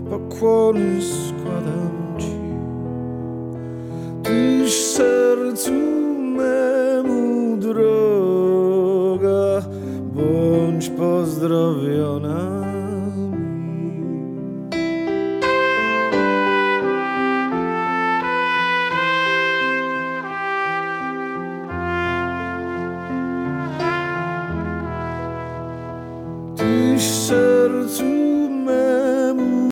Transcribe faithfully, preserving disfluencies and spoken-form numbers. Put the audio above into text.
pokłony składam Ci. Tyś sercu memu droga, bądź pozdrowiona mi. Tyś sercu